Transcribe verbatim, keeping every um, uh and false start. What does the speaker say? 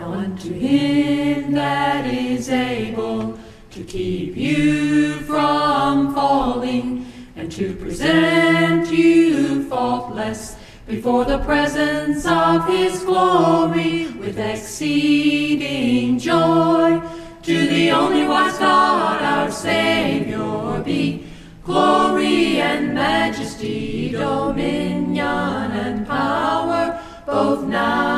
Now unto him that is able to keep you from falling, and to present you faultless before the presence of his glory with exceeding joy. To the only wise God our Savior be glory and majesty, dominion and power, both now